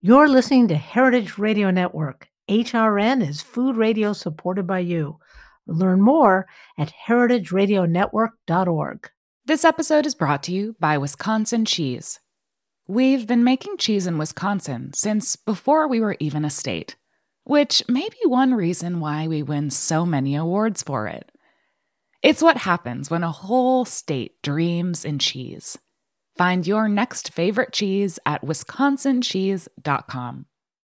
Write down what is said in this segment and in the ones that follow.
You're listening to Heritage Radio Network. HRN is food radio supported by you. Learn more at heritageradionetwork.org. This episode is brought to you by Wisconsin Cheese. We've been making cheese in Wisconsin since before we were even a state, which may be one reason why we win so many awards for it. It's what happens when a whole state dreams in cheese. Find your next favorite cheese at wisconsincheese.com.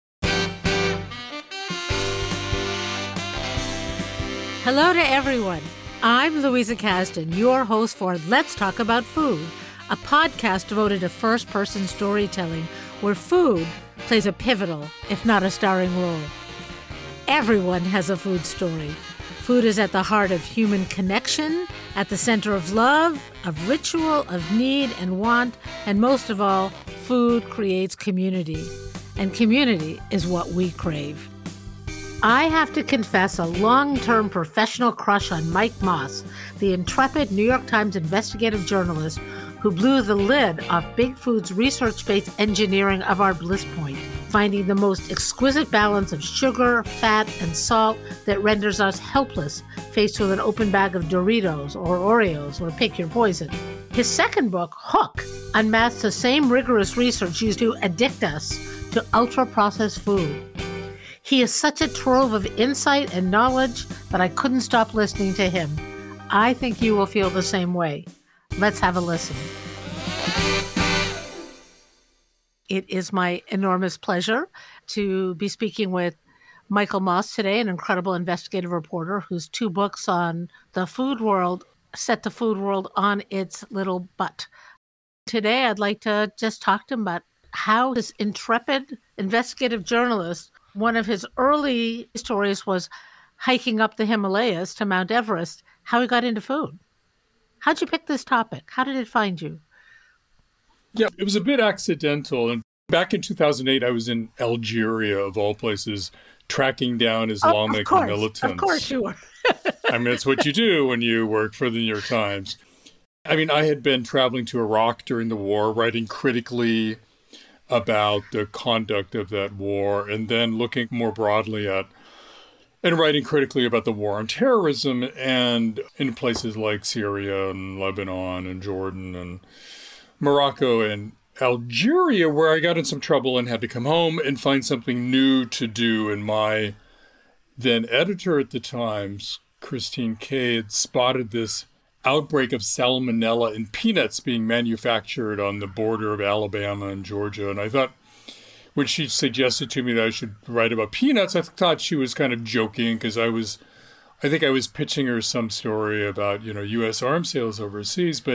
Hello to everyone. I'm Louisa Kasdan, your host for Let's Talk About Food, a podcast devoted to first-person storytelling where food plays a pivotal, if not a starring role. Everyone has a food story. Food is at the heart of human connection, at the center of love, of ritual, of need and want, and most of all, food creates community. And community is what we crave. I have to confess a long-term professional crush on Mike Moss, the intrepid New York Times investigative journalist who blew the lid off Big Food's research-based engineering of our bliss point, finding the most exquisite balance of sugar, fat, and salt that renders us helpless faced with an open bag of Doritos or Oreos or pick your poison. His second book, Hook, unmasks the same rigorous research used to addict us to ultra-processed food. He is such a trove of insight and knowledge that I couldn't stop listening to him. I think you will feel the same way. Let's have a listen. It is my enormous pleasure to be speaking with Michael Moss today, an incredible investigative reporter whose two books on the food world set the food world on its little butt. Today, I'd like to just talk to him about how this intrepid investigative journalist, one of his early stories was hiking up the Himalayas to Mount Everest, how he got into food. How'd you pick this topic? How did it find you? Yeah, it was a bit accidental. And back in 2008, I was in Algeria, of all places, tracking down Islamic militants. Of course you were. I mean, it's what you do when you work for the New York Times. I mean, I had been traveling to Iraq during the war, writing critically about the conduct of that war, and then looking more broadly at and writing critically about the war on terrorism and in places like Syria and Lebanon and Jordan and Morocco and Algeria, where I got in some trouble and had to come home and find something new to do. And my then editor at the Times, Christine Kay, had spotted this outbreak of salmonella in peanuts being manufactured on the border of Alabama and Georgia. And I thought, when she suggested to me that I should write about peanuts, I thought she was kind of joking because I think I was pitching her some story about, U.S. arms sales overseas. But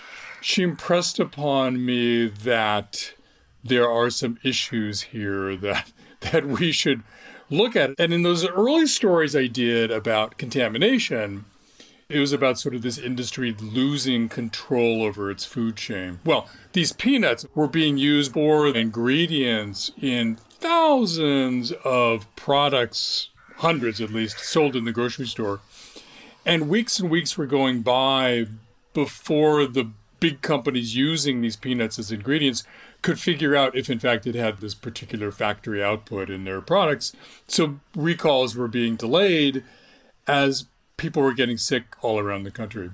she impressed upon me that there are some issues here that we should look at. And in those early stories I did about contamination, it was about sort of this industry losing control over its food chain. Well, these peanuts were being used for ingredients in thousands of products, hundreds at least, sold in the grocery store. And weeks were going by before the big companies using these peanuts as ingredients could figure out if, in fact, it had this particular factory output in their products. So recalls were being delayed as people were getting sick all around the country.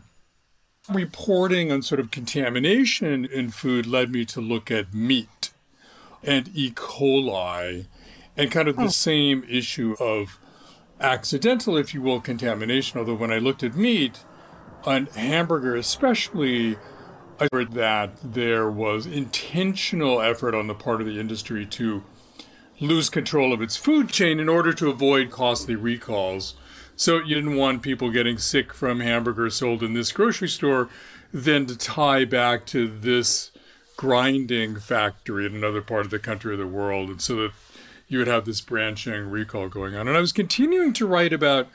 Reporting on sort of contamination in food led me to look at meat and E. coli and kind of the same issue of accidental, if you will, contamination. Although when I looked at meat, on hamburger especially, I heard that there was intentional effort on the part of the industry to lose control of its food chain in order to avoid costly recalls. So you didn't want people getting sick from hamburgers sold in this grocery store, then to tie back to this grinding factory in another part of the country or the world, and so that you would have this branching recall going on. And I was continuing to write about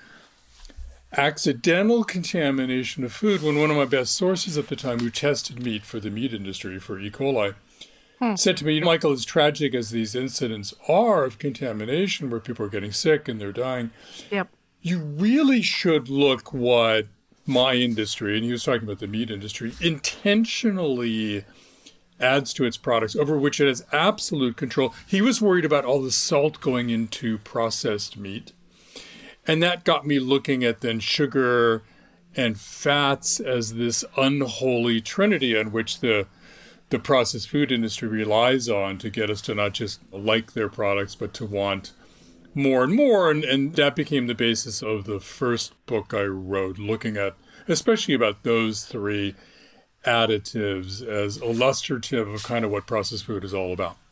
accidental contamination of food when one of my best sources at the time, who tested meat for the meat industry for E. coli, said to me, Michael, as tragic as these incidents are of contamination where people are getting sick and they're dying, you really should look what my industry, and he was talking about the meat industry, intentionally adds to its products over which it has absolute control. He was worried about all the salt going into processed meat. And that got me looking at then sugar and fats as this unholy trinity on which the processed food industry relies on to get us to not just like their products, but to want more and more. And that became the basis of the first book I wrote, looking at especially about those three additives as illustrative of kind of what processed food is all about.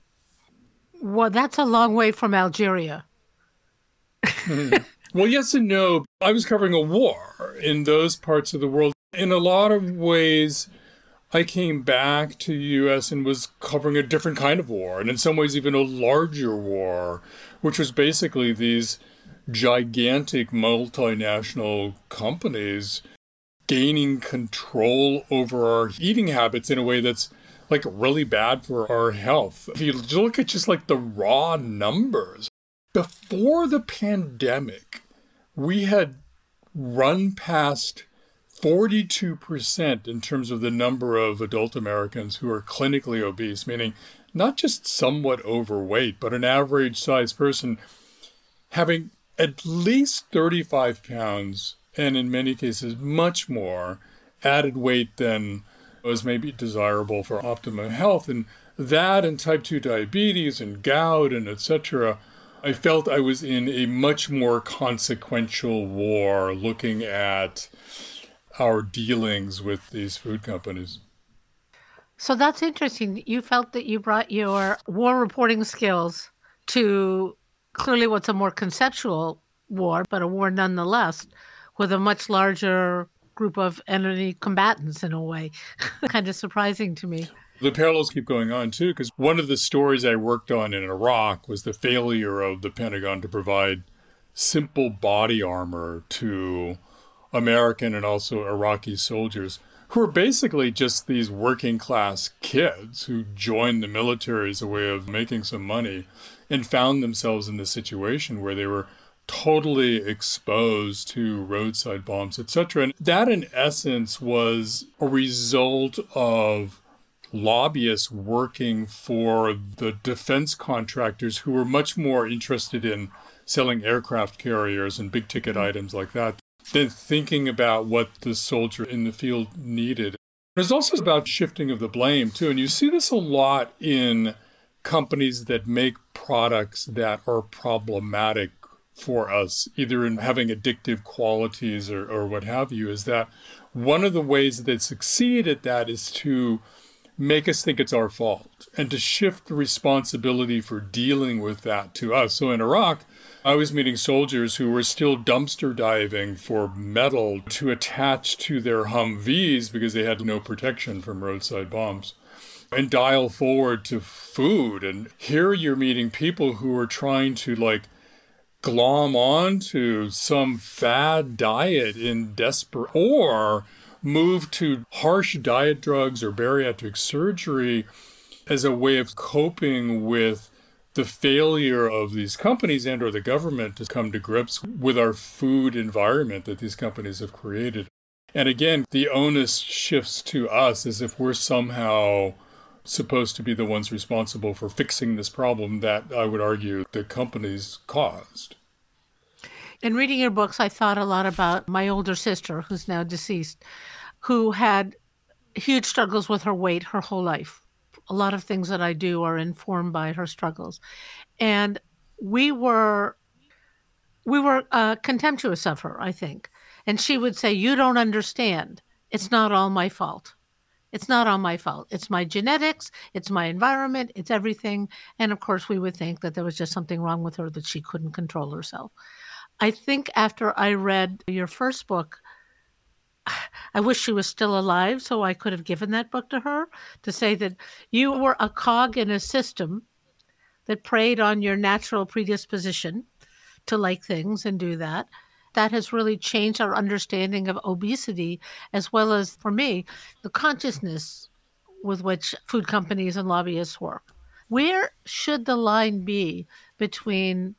Well, that's a long way from Algeria. Well, yes and no. I was covering a war in those parts of the world. In a lot of ways, I came back to the U.S. and was covering a different kind of war, and in some ways even a larger war, which was basically these gigantic multinational companies gaining control over our eating habits in a way that's like really bad for our health. If you look at just like the raw numbers, before the pandemic, we had run past 42% in terms of the number of adult Americans who are clinically obese, meaning not just somewhat overweight, but an average sized person having at least 35 pounds, and in many cases much more, added weight than was maybe desirable for optimum health. And that and type 2 diabetes and gout and etc., I felt I was in a much more consequential war looking at our dealings with these food companies. So that's interesting. You felt that you brought your war reporting skills to clearly what's a more conceptual war, but a war nonetheless, with a much larger group of enemy combatants in a way. Kind of surprising to me. The parallels keep going on, too, because one of the stories I worked on in Iraq was the failure of the Pentagon to provide simple body armor to American and also Iraqi soldiers who are basically just these working class kids who joined the military as a way of making some money and found themselves in this situation where they were totally exposed to roadside bombs, etc. And that, in essence, was a result of lobbyists working for the defense contractors who were much more interested in selling aircraft carriers and big ticket items like that than thinking about what the soldier in the field needed. There's also about shifting of the blame too, and you see this a lot in companies that make products that are problematic for us, either in having addictive qualities or what have you, is that one of the ways that they succeed at that is to make us think it's our fault and to shift the responsibility for dealing with that to us. So in Iraq, I was meeting soldiers who were still dumpster diving for metal to attach to their Humvees because they had no protection from roadside bombs and dial forward to food. And here you're meeting people who are trying to glom onto some fad diet in desperate or move to harsh diet drugs or bariatric surgery as a way of coping with the failure of these companies and or the government to come to grips with our food environment that these companies have created. And again, the onus shifts to us as if we're somehow supposed to be the ones responsible for fixing this problem that I would argue the companies caused. In reading your books, I thought a lot about my older sister, who's now deceased, who had huge struggles with her weight her whole life. A lot of things that I do are informed by her struggles. And we were contemptuous of her, I think. And she would say, "You don't understand. It's not all my fault. It's not all my fault. It's my genetics. It's my environment. It's everything." And of course, we would think that there was just something wrong with her, that she couldn't control herself. I think after I read your first book, I wish she was still alive so I could have given that book to her to say that you were a cog in a system that preyed on your natural predisposition to like things and do that. That has really changed our understanding of obesity, as well as, for me, the consciousness with which food companies and lobbyists work. Where should the line be between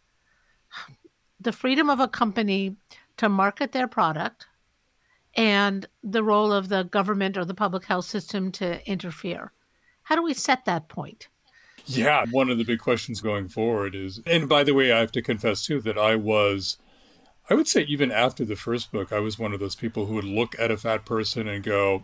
the freedom of a company to market their product and the role of the government or the public health system to interfere? How do we set that point? Yeah, one of the big questions going forward is, and by the way, I have to confess too that I would say even after the first book, I was one of those people who would look at a fat person and go,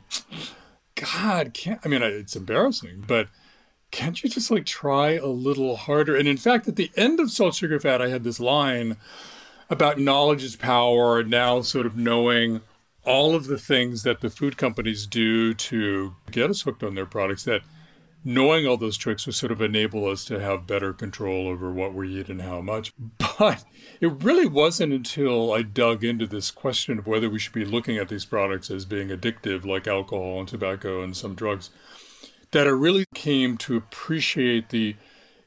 God, it's embarrassing, but can't you just try a little harder? And in fact, at the end of Salt, Sugar, Fat, I had this line about knowledge is power, and now sort of knowing all of the things that the food companies do to get us hooked on their products, that knowing all those tricks would sort of enable us to have better control over what we eat and how much. But it really wasn't until I dug into this question of whether we should be looking at these products as being addictive, like alcohol and tobacco and some drugs, that I really came to appreciate the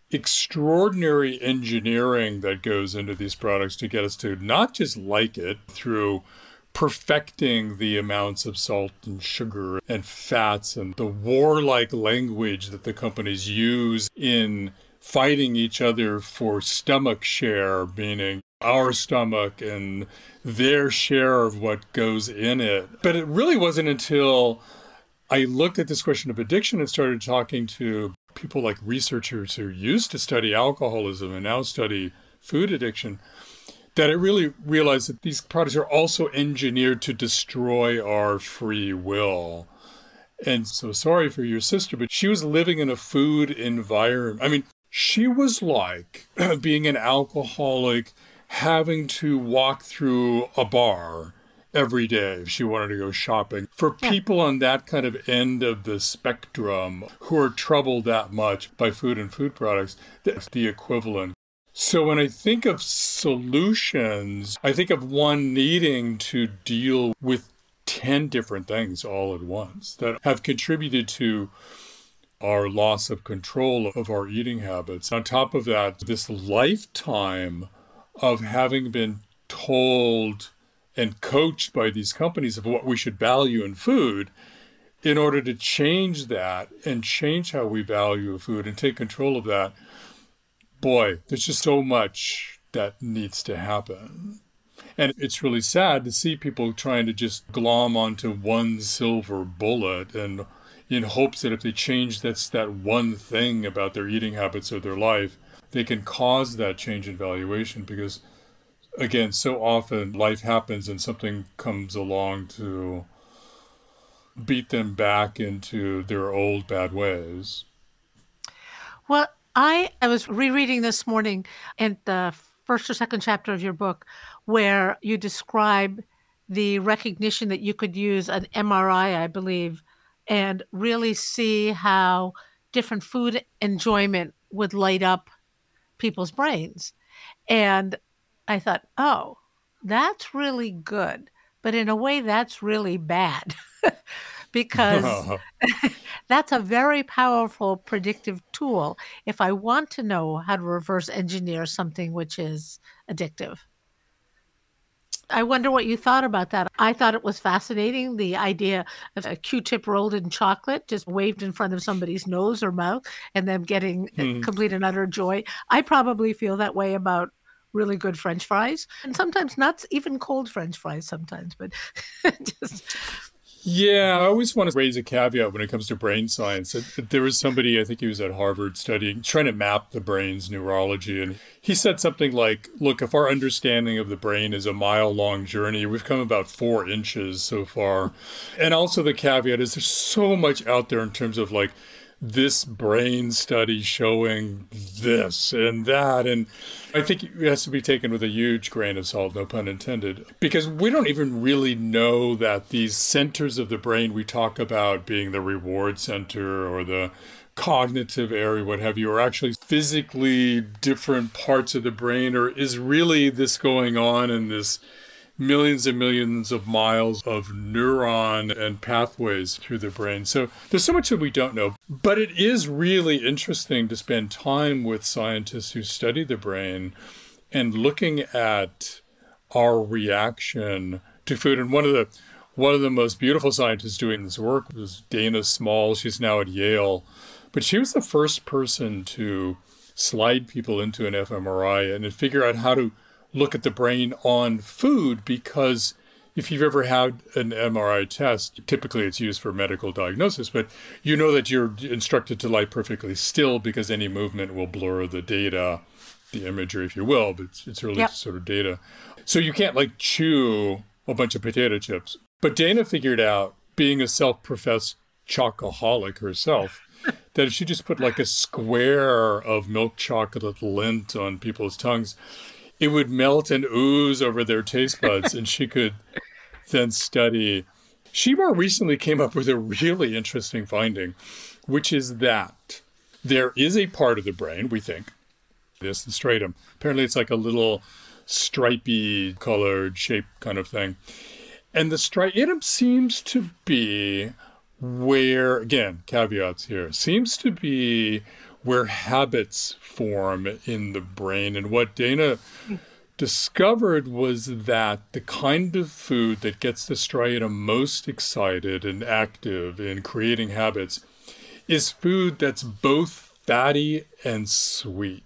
extraordinary engineering that goes into these products to get us to not just like it through perfecting the amounts of salt and sugar and fats and the warlike language that the companies use in fighting each other for stomach share, meaning our stomach and their share of what goes in it. But it really wasn't until I looked at this question of addiction and started talking to people like researchers who used to study alcoholism and now study food addiction, that I really realized that these products are also engineered to destroy our free will. And so sorry for your sister, but she was living in a food environment. I mean, she was like being an alcoholic, having to walk through a bar every day if she wanted to go shopping. For people on that kind of end of the spectrum who are troubled that much by food and food products, that's the equivalent. So when I think of solutions, I think of one needing to deal with 10 different things all at once that have contributed to our loss of control of our eating habits. On top of that, this lifetime of having been told and coached by these companies of what we should value in food in order to change that and change how we value food and take control of that. Boy, there's just so much that needs to happen. And it's really sad to see people trying to just glom onto one silver bullet and in hopes that if they change that one thing about their eating habits or their life, they can cause that change in valuation. Because, again, so often life happens and something comes along to beat them back into their old bad ways. Well, I was rereading this morning in the first or second chapter of your book where you describe the recognition that you could use an MRI, I believe, and really see how different food enjoyment would light up people's brains. And I thought, oh, that's really good. But in a way, that's really bad because that's a very powerful predictive tool if I want to know how to reverse engineer something which is addictive. I wonder what you thought about that. I thought it was fascinating, the idea of a Q-tip rolled in chocolate just waved in front of somebody's nose or mouth and them getting complete and utter joy. I probably feel that way about really good French fries, and sometimes not even cold French fries sometimes, but just... Yeah, I always want to raise a caveat when it comes to brain science. There was somebody, I think he was at Harvard trying to map the brain's neurology. And he said something like, look, if our understanding of the brain is a mile-long journey, we've come about 4 inches so far. And also the caveat is there's so much out there in terms of like this brain study showing this and that. And I think it has to be taken with a huge grain of salt, no pun intended, because we don't even really know that these centers of the brain we talk about being the reward center or the cognitive area, what have you, are actually physically different parts of the brain, or is really this going on in this millions and millions of miles of neuron and pathways through the brain. So there's so much that we don't know. But it is really interesting to spend time with scientists who study the brain and looking at our reaction to food. And one of the most beautiful scientists doing this work was Dana Small. She's now at Yale. But she was the first person to slide people into an fMRI and figure out how to look at the brain on food, because if you've ever had an MRI test, typically it's used for medical diagnosis, but you know that you're instructed to lie perfectly still because any movement will blur the data, the imagery, if you will, but it's really sort of data. So you can't like chew a bunch of potato chips. But Dana figured out, being a self-professed chocoholic herself, that if she just put like a square of milk chocolate lint on people's tongues, it would melt and ooze over their taste buds, and she could then study. She more recently came up with a really interesting finding, which is that there is a part of the brain, we think, the striatum. Apparently it's like a little stripy colored shape kind of thing. And the striatum seems to be where, again, caveats here, seems to be where habits form in the brain. And what Dana discovered was that the kind of food that gets the striatum most excited and active in creating habits is food that's both fatty and sweet.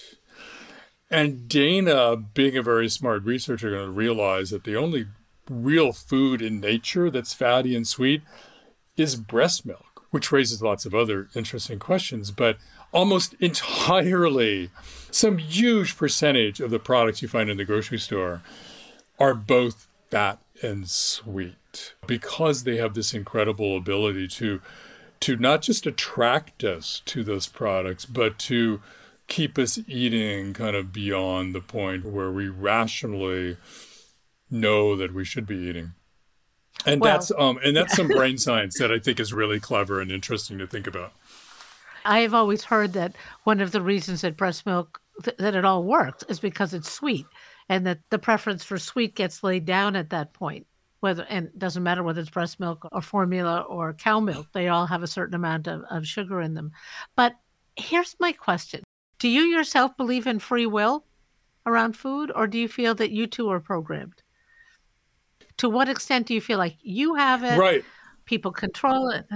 And Dana, being a very smart researcher, going to realize that the only real food in nature that's fatty and sweet is breast milk, which raises lots of other interesting questions. But almost entirely, some huge percentage of the products you find in the grocery store are both fat and sweet because they have this incredible ability to not just attract us to those products, but to keep us eating kind of beyond the point where we rationally know that we should be eating. And that's some brain science that I think is really clever and interesting to think about. I have always heard that one of the reasons that breast milk, that it all works, is because it's sweet, and that the preference for sweet gets laid down at that point. And it doesn't matter whether it's breast milk or formula or cow milk, they all have a certain amount of sugar in them. But here's my question. Do you yourself believe in free will around food, or do you feel that you too are programmed? To what extent do you feel like you have it? Right. People control it.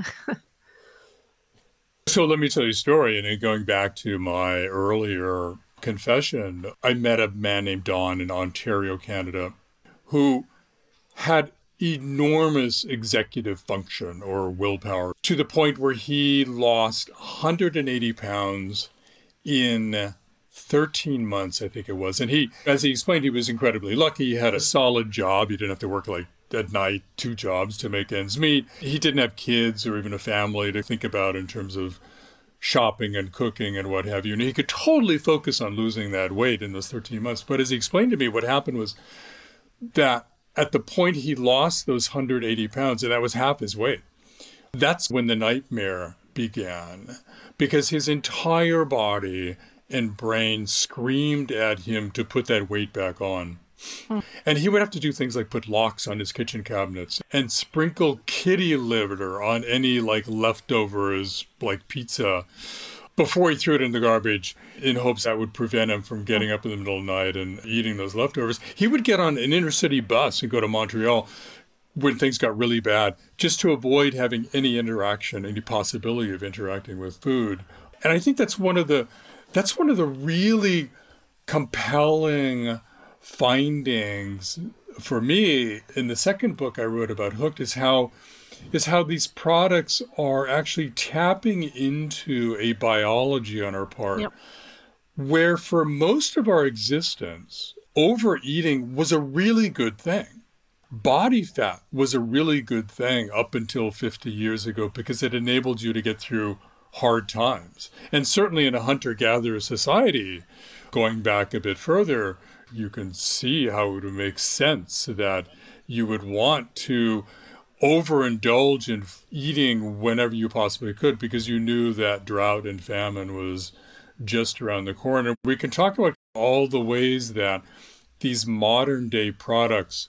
So let me tell you a story. And going back to my earlier confession, I met a man named Don in Ontario, Canada, who had enormous executive function or willpower to the point where he lost 180 pounds in 13 months, I think it was. And he, as he explained, he was incredibly lucky. He had a solid job. He didn't have to work like at night, 2 jobs to make ends meet. He didn't have kids or even a family to think about in terms of shopping and cooking and what have you. And he could totally focus on losing that weight in those 13 months. But as he explained to me, what happened was that at the point he lost those 180 pounds, and that was half his weight, that's when the nightmare began, because his entire body and brain screamed at him to put that weight back on. And he would have to do things like put locks on his kitchen cabinets and sprinkle kitty litter on any like leftovers, like pizza, before he threw it in the garbage in hopes that would prevent him from getting up in the middle of the night and eating those leftovers. He would get on an inner city bus and go to Montreal when things got really bad, just to avoid having any interaction, any possibility of interacting with food. And I think that's one of the really compelling findings for me in the second book I wrote about Hooked, is how these products are actually tapping into a biology on our part, where for most of our existence, overeating was a really good thing. Body fat was a really good thing up until 50 years ago because it enabled you to get through hard times. And certainly in a hunter-gatherer society, going back a bit further, you can see how it would make sense that you would want to overindulge in eating whenever you possibly could because you knew that drought and famine was just around the corner. We can talk about all the ways that these modern day products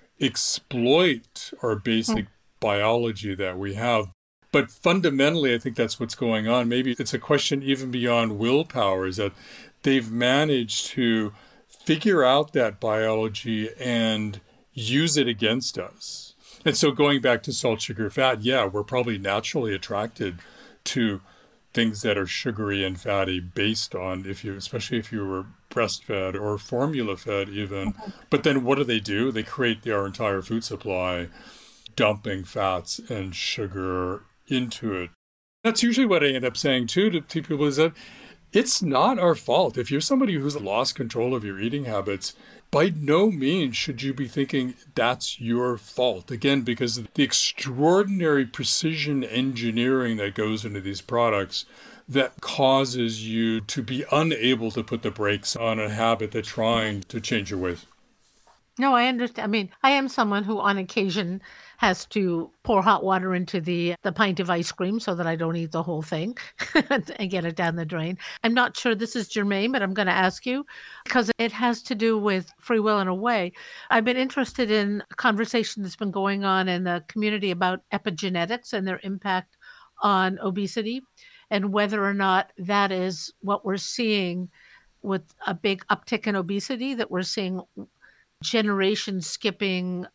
exploit our basic biology that we have. But fundamentally, I think that's what's going on. Maybe it's a question even beyond willpower, is that they've managed to figure out that biology and use it against us. And so going back to salt, sugar, fat, yeah, we're probably naturally attracted to things that are sugary and fatty based on especially if you were breastfed or formula fed even. But then what do? They create our entire food supply, dumping fats and sugar into it. That's usually what I end up saying too to people is that it's not our fault. If you're somebody who's lost control of your eating habits, by no means should you be thinking that's your fault. Again, because of the extraordinary precision engineering that goes into these products that causes you to be unable to put the brakes on a habit that's trying to change your ways. No, I understand. I mean, I am someone who on occasion has to pour hot water into the pint of ice cream so that I don't eat the whole thing and get it down the drain. I'm not sure this is germane, but I'm going to ask you because it has to do with free will in a way. I've been interested in a conversation that's been going on in the community about epigenetics and their impact on obesity and whether or not that is what we're seeing with a big uptick in obesity, that we're seeing generation skipping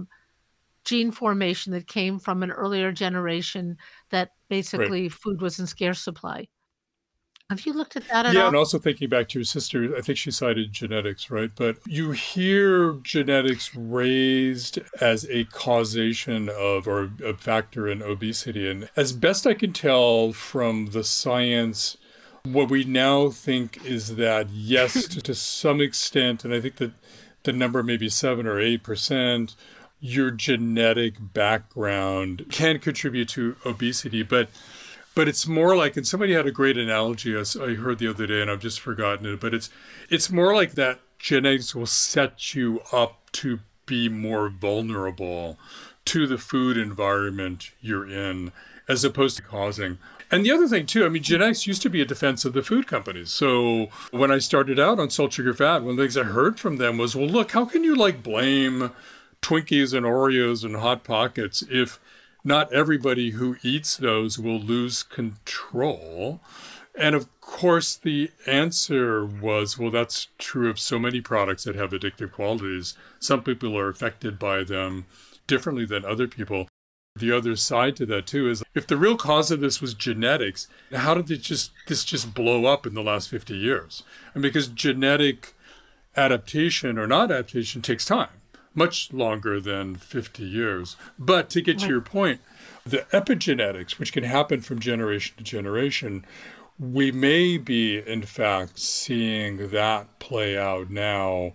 gene formation that came from an earlier generation that basically food was in scarce supply. Have you looked at that at all? Yeah, and also thinking back to your sister, I think she cited genetics, right? But you hear genetics raised as a causation of or a factor in obesity. And as best I can tell from the science, what we now think is that, yes, to some extent, and I think that the number may be 7 or 8%, your genetic background can contribute to obesity, but it's more like, and somebody had a great analogy I heard the other day, and I've just forgotten it, but it's more like that genetics will set you up to be more vulnerable to the food environment you're in, as opposed to causing. And the other thing too, I mean, genetics used to be a defense of the food companies. So when I started out on salt, sugar, fat, one of the things I heard from them was, well, look, how can you blame Twinkies and Oreos and Hot Pockets if not everybody who eats those will lose control? And of course, the answer was, well, that's true of so many products that have addictive qualities. Some people are affected by them differently than other people. The other side to that, too, is if the real cause of this was genetics, how did this just blow up in the last 50 years? And because genetic adaptation or not adaptation takes time, much longer than 50 years. But to get to your point, the epigenetics, which can happen from generation to generation, we may be, in fact, seeing that play out now,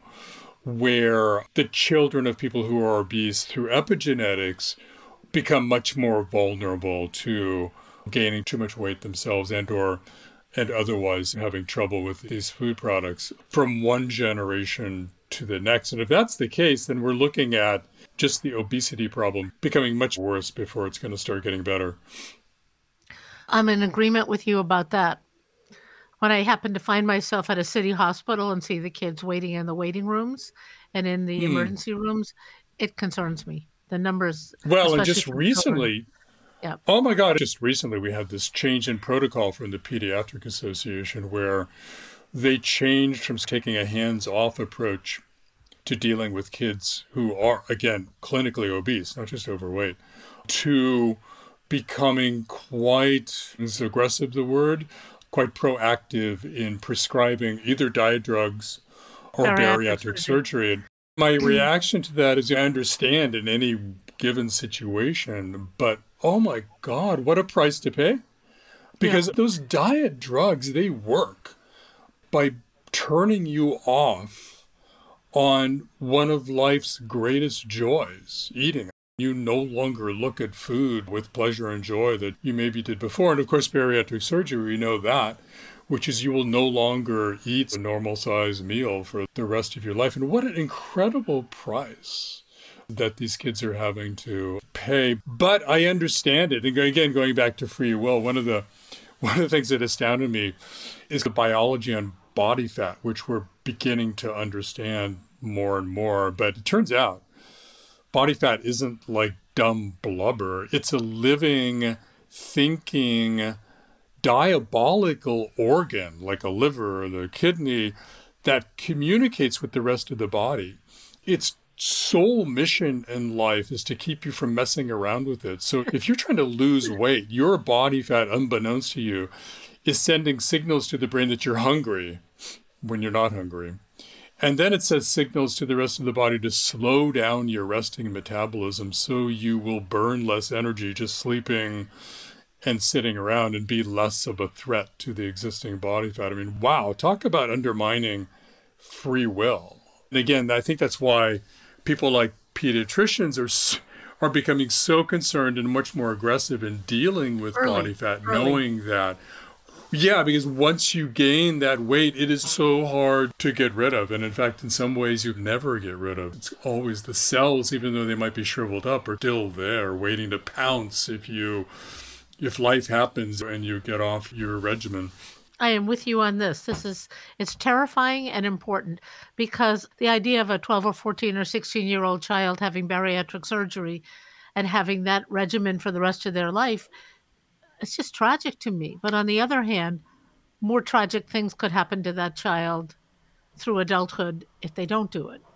where the children of people who are obese through epigenetics become much more vulnerable to gaining too much weight themselves and otherwise having trouble with these food products from one generation to the next. And if that's the case, then we're looking at just the obesity problem becoming much worse before it's going to start getting better. I'm in agreement with you about that. When I happen to find myself at a city hospital and see the kids waiting in the waiting rooms and in the emergency rooms, it concerns me. The numbers. Well, and just recently, oh my God, just recently we had this change in protocol from the Pediatric Association where they changed from taking a hands-off approach to dealing with kids who are, again, clinically obese, not just overweight, to becoming quite, is aggressive the word, quite proactive in prescribing either diet drugs or bariatric surgery. And my reaction to that is I understand in any given situation, but oh my God, what a price to pay. Because those diet drugs, they work by turning you off on one of life's greatest joys, eating. You no longer look at food with pleasure and joy that you maybe did before. And of course, bariatric surgery, we know that, which is you will no longer eat a normal-sized meal for the rest of your life. And what an incredible price that these kids are having to pay. But I understand it. And again, going back to free will, one of the things that astounded me is the biology on body fat, which we're beginning to understand more and more. But it turns out body fat isn't like dumb blubber. It's a living, thinking, diabolical organ, like a liver or the kidney, that communicates with the rest of the body. It's sole mission in life is to keep you from messing around with it. So if you're trying to lose weight, your body fat, unbeknownst to you, is sending signals to the brain that you're hungry when you're not hungry. And then it says signals to the rest of the body to slow down your resting metabolism so you will burn less energy just sleeping and sitting around and be less of a threat to the existing body fat. I mean, wow, talk about undermining free will. And again, I think that's why people like pediatricians are becoming so concerned and much more aggressive in dealing with body fat, knowing that, yeah, because once you gain that weight, it is so hard to get rid of. And in fact, in some ways, you never get rid of. It's always the cells, even though they might be shriveled up, are still there waiting to pounce if life happens and you get off your regimen. I am with you on this. It's terrifying and important because the idea of a 12 or 14 or 16-year-old child having bariatric surgery and having that regimen for the rest of their life, it's just tragic to me. But on the other hand, more tragic things could happen to that child through adulthood if they don't do it.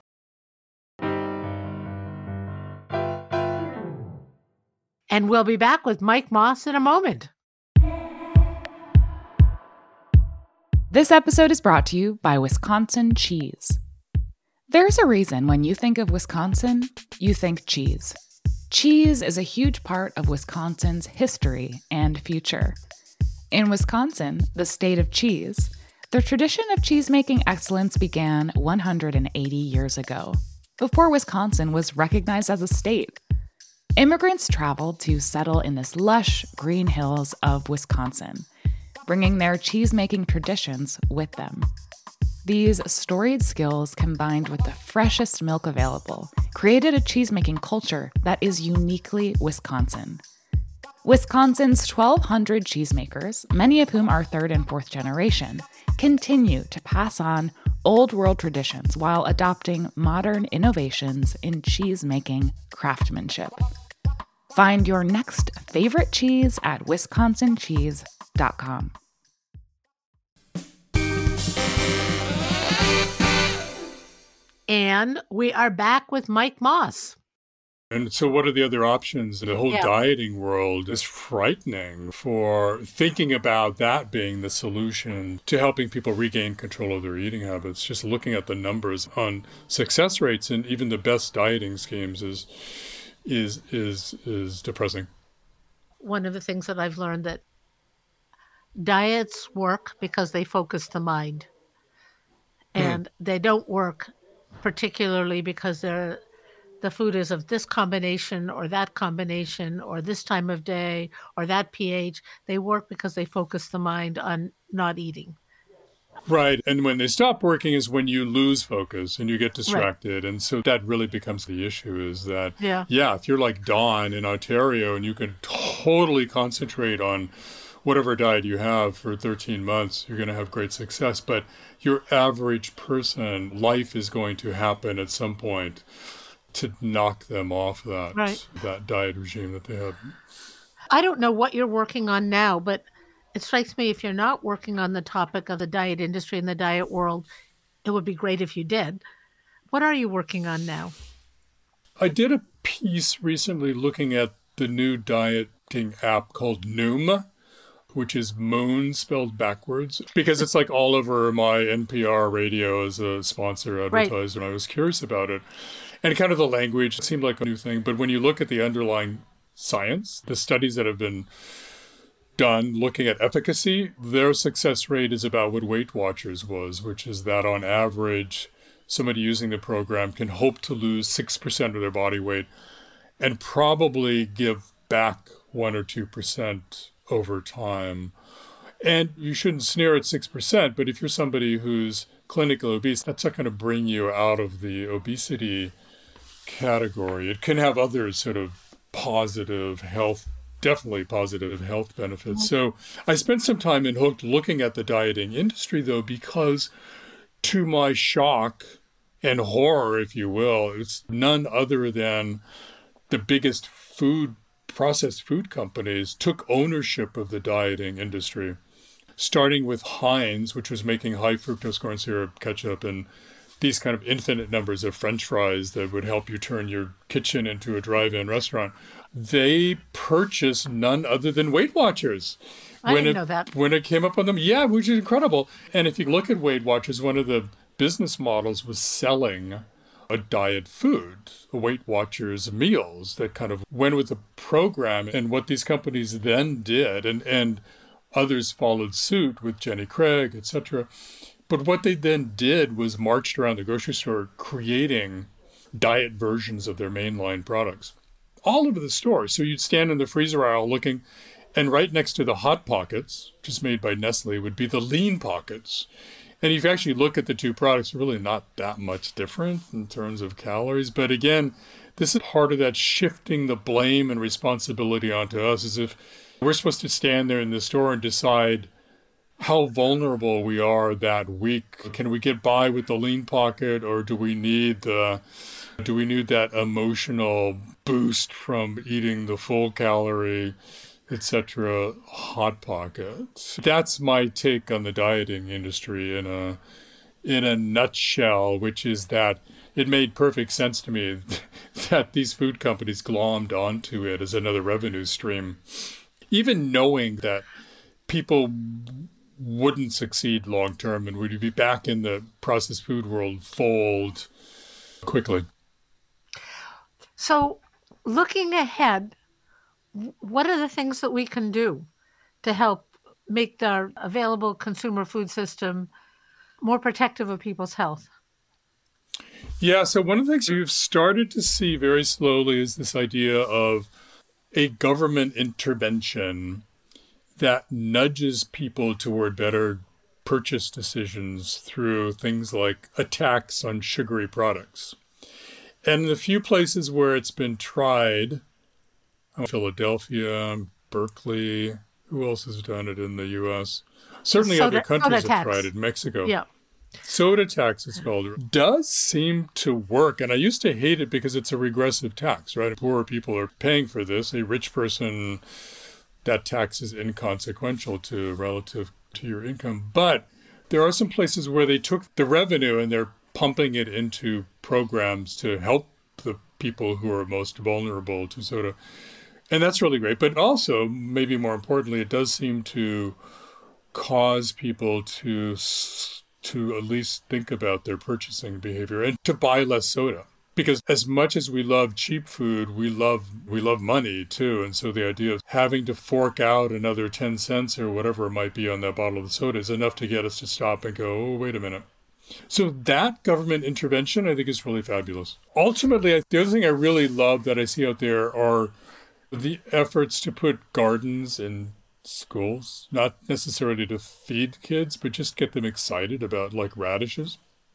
And we'll be back with Mike Moss in a moment. This episode is brought to you by Wisconsin Cheese. There's a reason when you think of Wisconsin, you think cheese. Cheese is a huge part of Wisconsin's history and future. In Wisconsin, the state of cheese, the tradition of cheese-making excellence began 180 years ago, before Wisconsin was recognized as a state. Immigrants traveled to settle in this lush green hills of Wisconsin, bringing their cheese-making traditions with them. These storied skills, combined with the freshest milk available, created a cheese-making culture that is uniquely Wisconsin. Wisconsin's 1,200 cheesemakers, many of whom are third and fourth generation, continue to pass on old-world traditions while adopting modern innovations in cheese-making craftsmanship. Find your next favorite cheese at wisconsincheese.com. And we are back with Mike Moss. And so what are the other options? The whole dieting world is frightening for thinking about that being the solution to helping people regain control of their eating habits. Just looking at the numbers on success rates and even the best dieting schemes is depressing. One of the things that I've learned that diets work because they focus the mind. And they don't work particularly because the food is of this combination or that combination or this time of day or that pH. They work because they focus the mind on not eating. Right. And when they stop working is when you lose focus and you get distracted. Right. And so that really becomes the issue is that, if you're like Dawn in Ontario and you can totally concentrate on whatever diet you have for 13 months, you're going to have great success. But your average person, life is going to happen at some point to knock them off that diet regime that they have. I don't know what you're working on now, but it strikes me if you're not working on the topic of the diet industry and the diet world, it would be great if you did. What are you working on now? I did a piece recently looking at the new dieting app called Noom, which is moon spelled backwards, because it's like all over my NPR radio as a sponsor advertiser, and I was curious about it. And kind of the language seemed like a new thing, but when you look at the underlying science, the studies that have been done looking at efficacy, their success rate is about what Weight Watchers was, which is that on average, somebody using the program can hope to lose 6% of their body weight and probably give back 1 or 2% over time. And you shouldn't sneer at 6%, but if you're somebody who's clinically obese, that's not going to bring you out of the obesity category. It can have other sort of definitely positive health benefits. So I spent some time in Hooked looking at the dieting industry, though, because to my shock and horror, if you will, it's none other than the biggest processed food companies took ownership of the dieting industry, starting with Heinz, which was making high fructose corn syrup, ketchup, and these kind of infinite numbers of French fries that would help you turn your kitchen into a drive-in restaurant, they purchased none other than Weight Watchers. I didn't know that. When it came up on them, yeah, which is incredible. And if you look at Weight Watchers, one of the business models was selling a diet food, Weight Watchers meals that kind of went with the program. And what these companies then did, and others followed suit with Jenny Craig, etc. But what they then did was marched around the grocery store creating diet versions of their mainline products all over the store. So you'd stand in the freezer aisle looking, and right next to the Hot Pockets, which is made by Nestle, would be the Lean Pockets. And if you actually look at the two products, they're really not that much different in terms of calories. But again, this is part of that shifting the blame and responsibility onto us, as if we're supposed to stand there in the store and decide how vulnerable we are that week. Can we get by with the Lean Pocket, or do we need that emotional boost from eating the full calorie, etc. Hot Pocket? That's my take on the dieting industry in a nutshell, which is that it made perfect sense to me that these food companies glommed onto it as another revenue stream, even knowing that people wouldn't succeed long term and would be back in the processed food world fold quickly. So looking ahead, what are the things that we can do to help make our available consumer food system more protective of people's health? Yeah, so one of the things we've started to see very slowly is this idea of a government intervention that nudges people toward better purchase decisions through things like a tax on sugary products. And the few places where it's been tried, Philadelphia, Berkeley, who else has done it in the U.S.? Certainly other countries have tried it. Mexico. Yeah. Soda tax, it's called, does seem to work. And I used to hate it because it's a regressive tax, right? Poorer people are paying for this. A rich person, that tax is inconsequential relative to your income. But there are some places where they took the revenue and they're pumping it into programs to help the people who are most vulnerable to soda. And that's really great. But also, maybe more importantly, it does seem to cause people to at least think about their purchasing behavior and to buy less soda. Because as much as we love cheap food, we love money too. And so the idea of having to fork out another 10 cents or whatever it might be on that bottle of soda is enough to get us to stop and go, oh, wait a minute. So that government intervention, I think, is really fabulous. Ultimately, the other thing I really love that I see out there are the efforts to put gardens in schools, not necessarily to feed kids, but just get them excited about like radishes.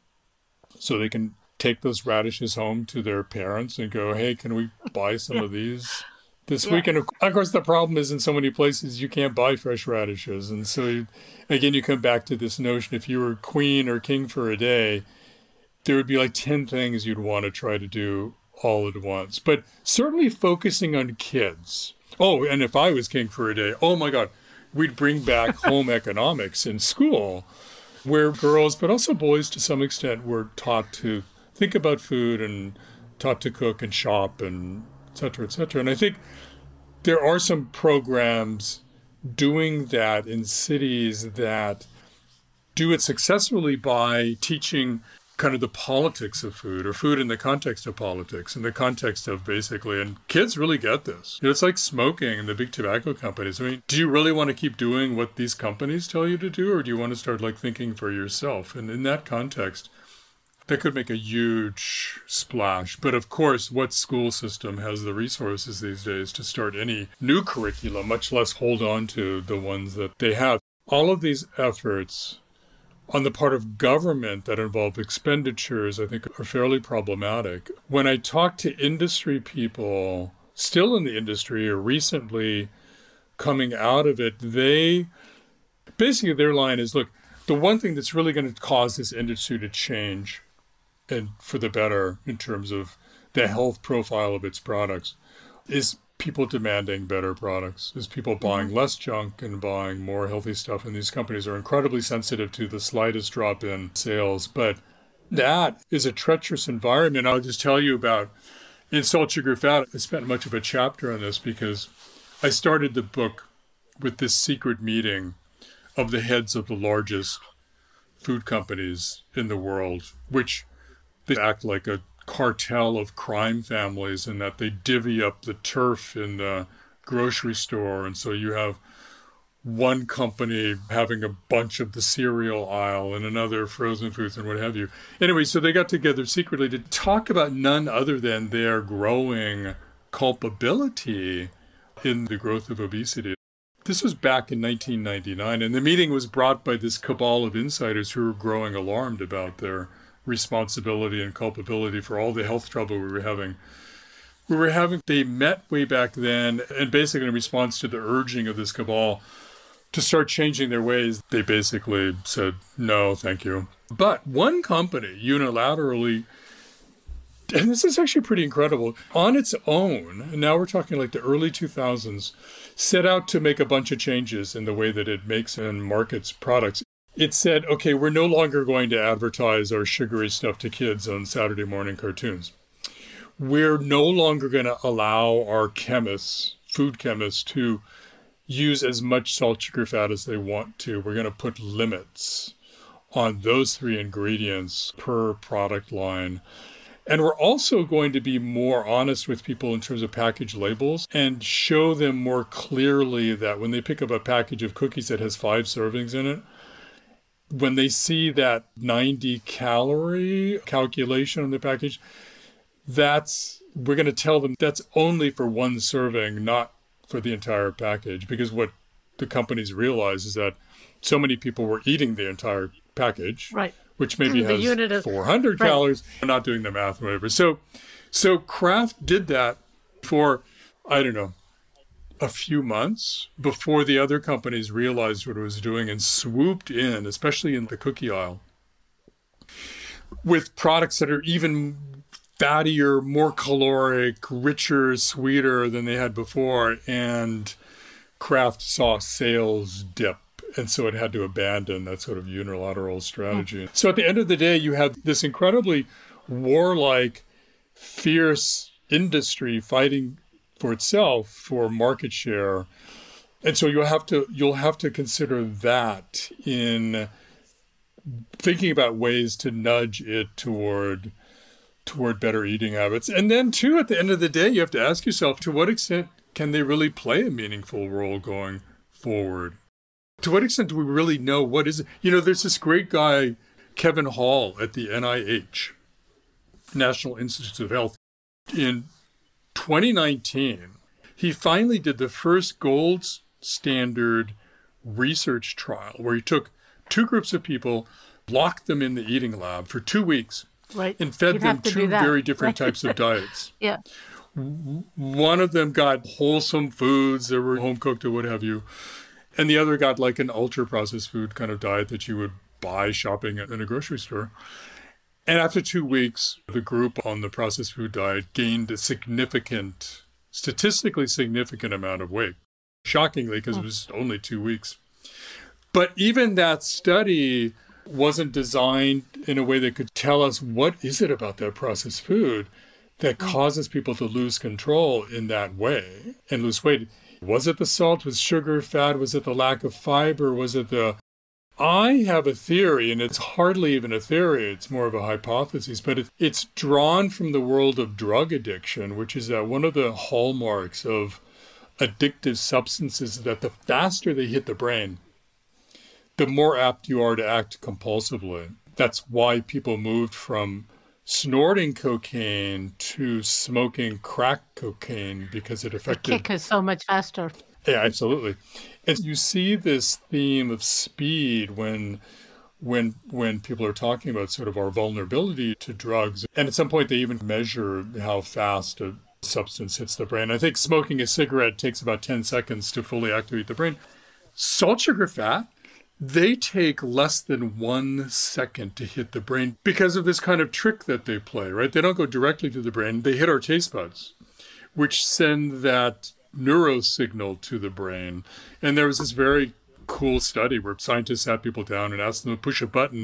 So they can take those radishes home to their parents and go, hey, can we buy some of these this week? And of course, the problem is in so many places you can't buy fresh radishes. And so, again, you come back to this notion, if you were queen or king for a day, there would be like 10 things you'd want to try to do all at once. But certainly focusing on kids. Oh, and if I was king for a day, oh my God, we'd bring back home economics in school, where girls, but also boys to some extent, were taught to think about food and taught to cook and shop and et cetera, et cetera. And I think there are some programs doing that in cities that do it successfully by teaching kind of the politics of food, or food in the context of politics, in the context of basically, and kids really get this. It's like smoking and the big tobacco companies. I mean, do you really want to keep doing what these companies tell you to do, or do you want to start like thinking for yourself? And in that context, that could make a huge splash. But of course, what school system has the resources these days to start any new curriculum, much less hold on to the ones that they have? All of these efforts on the part of government that involve expenditures, I think, are fairly problematic. When I talk to industry people still in the industry or recently coming out of it, basically their line is, look, the one thing that's really going to cause this industry to change and for the better in terms of the health profile of its products is people demanding better products, is people buying less junk and buying more healthy stuff. And these companies are incredibly sensitive to the slightest drop in sales. But That is a treacherous environment. I'll just tell you about in Salt, Sugar, Fat. I spent much of a chapter on this because I started the book with this secret meeting of the heads of the largest food companies in the world, which they act like a cartel of crime families in that they divvy up the turf in the grocery store. And so you have one company having a bunch of the cereal aisle and another frozen foods and what have you. Anyway, so they got together secretly to talk about none other than their growing culpability in the growth of obesity. This was back in 1999, and the meeting was brought by this cabal of insiders who were growing alarmed about their responsibility and culpability for all the health trouble we were having. They met way back then, and basically in response to the urging of this cabal to start changing their ways, they basically said, no, thank you. But one company unilaterally, and this is actually pretty incredible, on its own, and now we're talking like the early 2000s, set out to make a bunch of changes in the way that it makes and markets products. It said, okay, we're no longer going to advertise our sugary stuff to kids on Saturday morning cartoons. We're no longer going to allow our chemists, food chemists, to use as much salt, sugar, fat as they want to. We're going to put limits on those 3 ingredients per product line. And we're also going to be more honest with people in terms of package labels and show them more clearly that when they pick up a package of cookies that has 5 servings in it, when they see that 90 calorie calculation on the package, we're going to tell them that's only for 1 serving, not for the entire package. Because what the companies realize is that so many people were eating the entire package, right, which maybe has 400 calories. We're not doing the math or whatever. So Kraft did that for, I don't know, a few months before the other companies realized what it was doing and swooped in, especially in the cookie aisle, with products that are even fattier, more caloric, richer, sweeter than they had before. And Kraft saw sales dip. And so it had to abandon that sort of unilateral strategy. So at the end of the day, you have this incredibly warlike, fierce industry fighting for itself, for market share. And so you'll have to consider that in thinking about ways to nudge it toward better eating habits. And then too, at the end of the day, you have to ask yourself, to what extent can they really play a meaningful role going forward? To what extent do we really know what is it? You know, there's this great guy, Kevin Hall at the NIH, National Institutes of Health. In 2019, he finally did the first gold standard research trial where he took 2 groups of people, locked them in the eating lab for 2 weeks, right, and fed them 2 very different types of diets. Yeah. One of them got wholesome foods that were home cooked or what have you. And the other got like an ultra-processed food kind of diet that you would buy shopping in a grocery store. And after 2 weeks, the group on the processed food diet gained a statistically significant amount of weight. Shockingly, because it was only 2 weeks. But even that study wasn't designed in a way that could tell us what is it about that processed food that causes people to lose control in that way and lose weight. Was it the salt? Was sugar, fat? Was it the lack of fiber? I have a theory, and it's hardly even a theory, it's more of a hypothesis, but it's drawn from the world of drug addiction, which is that one of the hallmarks of addictive substances is that the faster they hit the brain, the more apt you are to act compulsively. That's why people moved from snorting cocaine to smoking crack cocaine, because it affected... The kick is so much faster. Yeah, absolutely. And you see this theme of speed when people are talking about sort of our vulnerability to drugs. And at some point, they even measure how fast a substance hits the brain. I think smoking a cigarette takes about 10 seconds to fully activate the brain. Salt, sugar, fat, they take less than 1 second to hit the brain because of this kind of trick that they play, right? They don't go directly to the brain. They hit our taste buds, which send that neurosignal to the brain. And there was this very cool study where scientists sat people down and asked them to push a button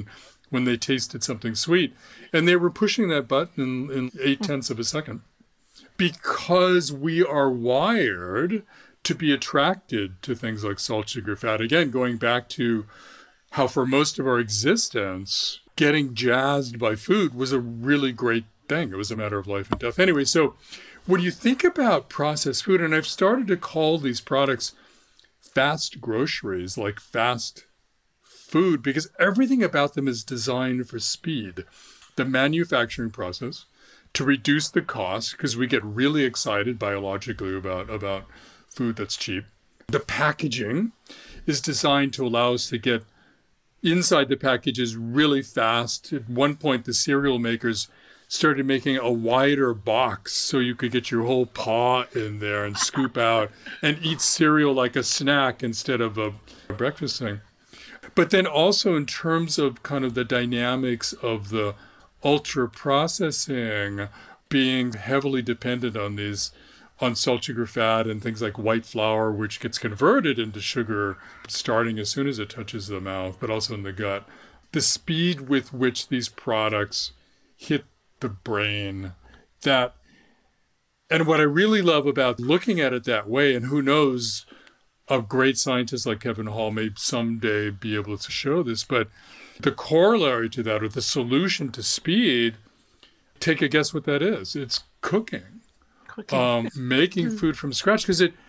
when they tasted something sweet. And they were pushing that button in 0.8 of a second because we are wired to be attracted to things like salt, sugar, fat. Again, going back to how for most of our existence, getting jazzed by food was a really great thing. It was a matter of life and death. Anyway, so when you think about processed food, and I've started to call these products fast groceries, like fast food, because everything about them is designed for speed. The manufacturing process, to reduce the cost, because we get really excited biologically about food that's cheap. The packaging is designed to allow us to get inside the packages really fast. At one point, the cereal makers started making a wider box so you could get your whole paw in there and scoop out and eat cereal like a snack instead of a breakfast thing. But then also in terms of kind of the dynamics of the ultra processing, being heavily dependent on salt, sugar, fat, and things like white flour, which gets converted into sugar starting as soon as it touches the mouth, but also in the gut. The speed with which these products hit the brain, and what I really love about looking at it that way, and who knows, a great scientist like Kevin Hall may someday be able to show this, but the corollary to that, or the solution to speed, take a guess what that is. It's cooking. Making food from scratch,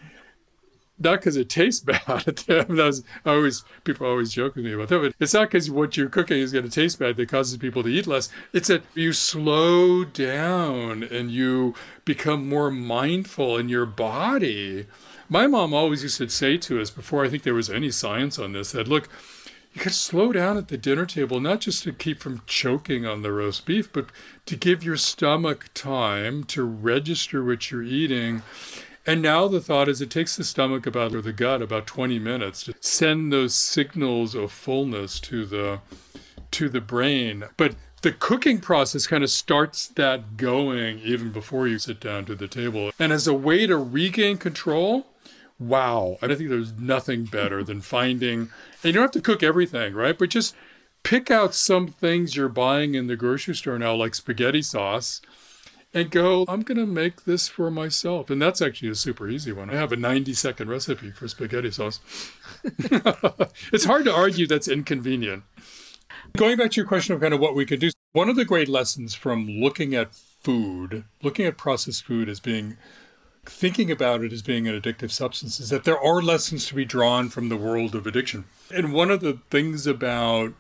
not because it tastes bad. People always joke with me about that, but it's not because what you're cooking is going to taste bad that causes people to eat less. It's that you slow down and you become more mindful in your body. My mom always used to say to us, before I think there was any science on this, that look, you could slow down at the dinner table, not just to keep from choking on the roast beef, but to give your stomach time to register what you're eating. And now the thought is it takes the stomach or the gut about 20 minutes to send those signals of fullness to the brain. But the cooking process kind of starts that going even before you sit down to the table. And as a way to regain control, wow, I think there's nothing better than finding, and you don't have to cook everything, right? But just pick out some things you're buying in the grocery store now, like spaghetti sauce, and go, I'm going to make this for myself. And that's actually a super easy one. I have a 90-second recipe for spaghetti sauce. It's hard to argue that's inconvenient. Going back to your question of kind of what we could do, one of the great lessons from looking at food, looking at processed food as being, thinking about it as being an addictive substance, is that there are lessons to be drawn from the world of addiction. And one of the things about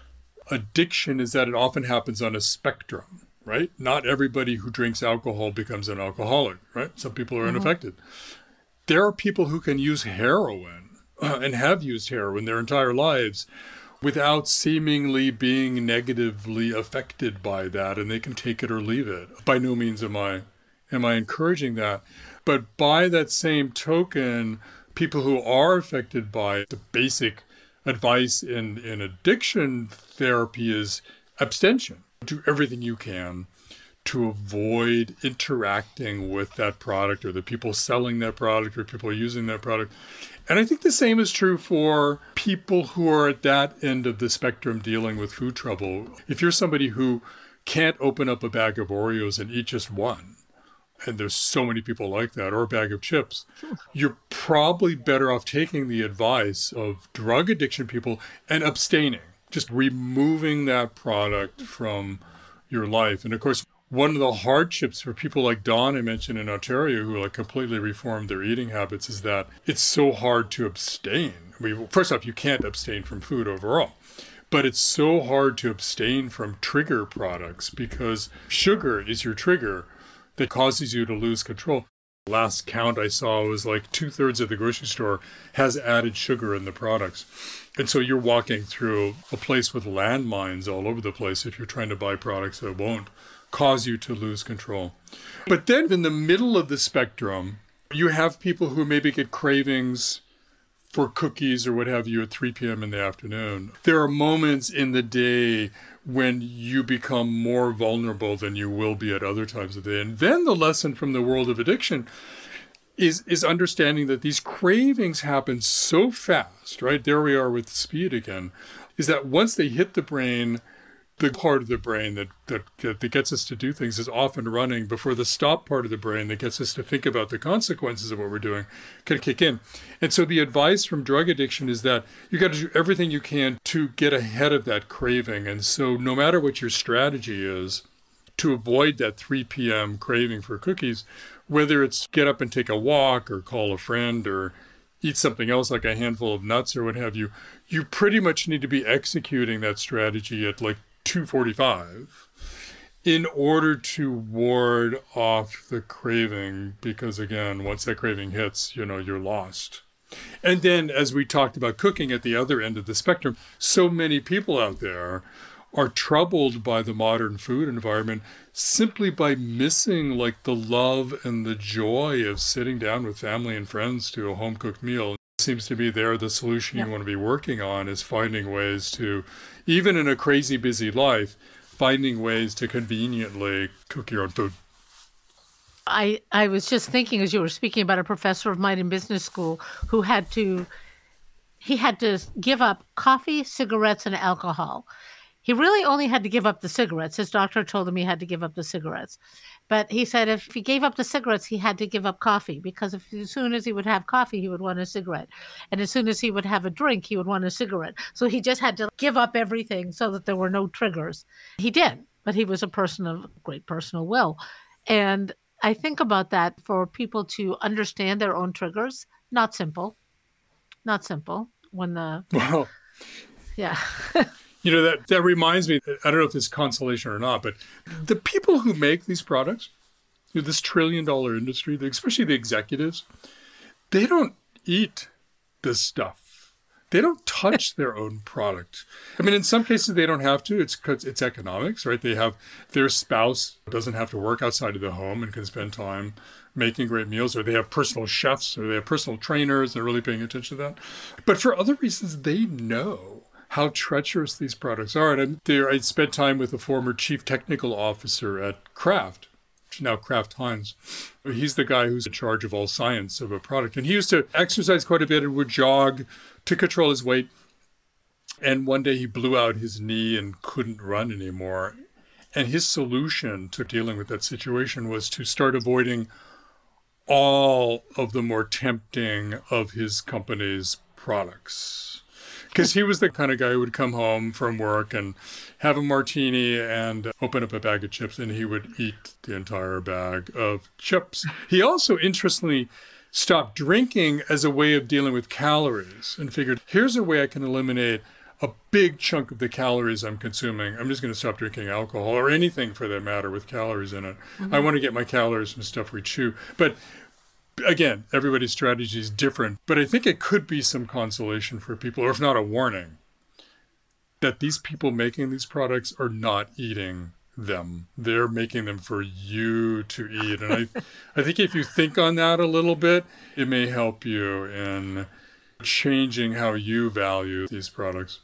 addiction is that it often happens on a spectrum, right? Not everybody who drinks alcohol becomes an alcoholic, right? Some people are unaffected. There are people who can use heroin and have used heroin their entire lives without seemingly being negatively affected by that, and they can take it or leave it. By no means am I encouraging that. But by that same token, people who are affected by the basic advice in addiction therapy is abstention. Do everything you can to avoid interacting with that product or the people selling that product or people using that product. And I think the same is true for people who are at that end of the spectrum dealing with food trouble. If you're somebody who can't open up a bag of Oreos and eat just one, and there's so many people like that, or a bag of chips, you're probably better off taking the advice of drug addiction people and abstaining, just removing that product from your life. And of course, one of the hardships for people like Dawn I mentioned in Ontario who completely reformed their eating habits is that it's so hard to abstain. I mean, first off, you can't abstain from food overall, but it's so hard to abstain from trigger products because sugar is your trigger that causes you to lose control. Last count I saw was like 2/3 of the grocery store has added sugar in the products. And so you're walking through a place with landmines all over the place if you're trying to buy products that won't cause you to lose control. But then in the middle of the spectrum, you have people who maybe get cravings for cookies or what have you at 3 p.m. in the afternoon. There are moments in the day when you become more vulnerable than you will be at other times of the day. And then the lesson from the world of addiction is understanding that these cravings happen so fast, right? There we are with speed again, is that once they hit the brain, the part of the brain that gets us to do things is often running before the stop part of the brain that gets us to think about the consequences of what we're doing can kick in. And so the advice from drug addiction is that you got to do everything you can to get ahead of that craving. And so no matter what your strategy is to avoid that 3 p.m. craving for cookies, whether it's get up and take a walk or call a friend or eat something else like a handful of nuts or what have you, you pretty much need to be executing that strategy at like 2:45 in order to ward off the craving, because again, once that craving hits, you're lost. And then as we talked about cooking at the other end of the spectrum, so many people out there are troubled by the modern food environment simply by missing like the love and the joy of sitting down with family and friends to a home-cooked meal. It seems to be the solution you want to be working on is finding ways to, even in a crazy busy life, finding ways to conveniently cook your own food. I was just thinking as you were speaking about a professor of mine in business school who had to give up coffee, cigarettes, and alcohol. He really only had to give up the cigarettes. His doctor told him he had to give up the cigarettes. But he said if he gave up the cigarettes, he had to give up coffee, because as soon as he would have coffee, he would want a cigarette. And as soon as he would have a drink, he would want a cigarette. So he just had to give up everything so that there were no triggers. He did, but he was a person of great personal will. And I think about that for people to understand their own triggers. Not simple. Wow. Yeah. That reminds me, I don't know if it's consolation or not, but the people who make these products, this $1 trillion industry, especially the executives, they don't eat this stuff. They don't touch their own product. I mean, in some cases, they don't have to. It's economics, right? They have their spouse doesn't have to work outside of the home and can spend time making great meals, or they have personal chefs, or they have personal trainers. They're really paying attention to that. But for other reasons, they know how treacherous these products are. And I spent time with a former chief technical officer at Kraft, now Kraft Heinz. He's the guy who's in charge of all science of a product. And he used to exercise quite a bit and would jog to control his weight. And one day he blew out his knee and couldn't run anymore. And his solution to dealing with that situation was to start avoiding all of the more tempting of his company's products. Because he was the kind of guy who would come home from work and have a martini and open up a bag of chips, and he would eat the entire bag of chips. He also, interestingly, stopped drinking as a way of dealing with calories and figured, here's a way I can eliminate a big chunk of the calories I'm consuming. I'm just going to stop drinking alcohol or anything for that matter with calories in it. Mm-hmm. I want to get my calories from stuff we chew. But again, everybody's strategy is different, but I think it could be some consolation for people, or if not a warning, that these people making these products are not eating them. They're making them for you to eat. And I think if you think on that a little bit, it may help you in changing how you value these products.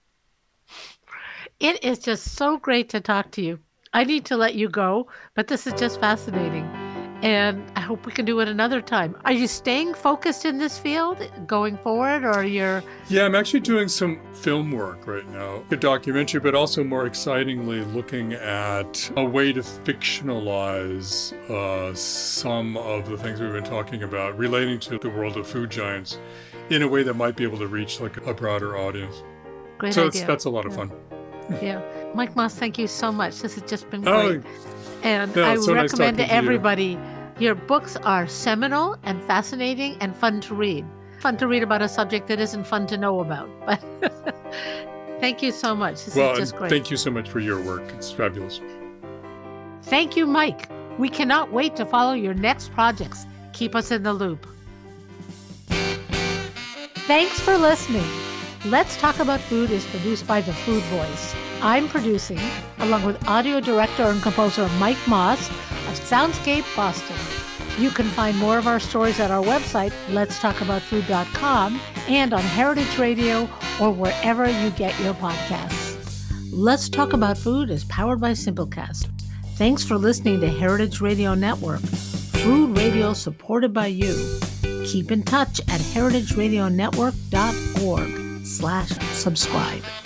It is just so great to talk to you. I need to let you go, but this is just fascinating. And I hope we can do it another time. Are you staying focused in this field going forward, or you're... Yeah, I'm actually doing some film work right now, a documentary, but also more excitingly looking at a way to fictionalize some of the things we've been talking about relating to the world of food giants in a way that might be able to reach like a broader audience. Great idea. So that's a lot of fun. Yeah. Mike Moss, thank you so much. This has just been great. And I would recommend to everybody, your books are seminal and fascinating and fun to read. Fun to read about a subject that isn't fun to know about. But thank you so much. This is just great. Thank you so much for your work. It's fabulous. Thank you, Mike. We cannot wait to follow your next projects. Keep us in the loop. Thanks for listening. Let's Talk About Food is produced by The Food Voice. I'm producing, along with audio director and composer Mike Moss of Soundscape Boston. You can find more of our stories at our website, letstalkaboutfood.com, and on Heritage Radio or wherever you get your podcasts. Let's Talk About Food is powered by Simplecast. Thanks for listening to Heritage Radio Network, food radio supported by you. Keep in touch at heritageradionetwork.org/subscribe.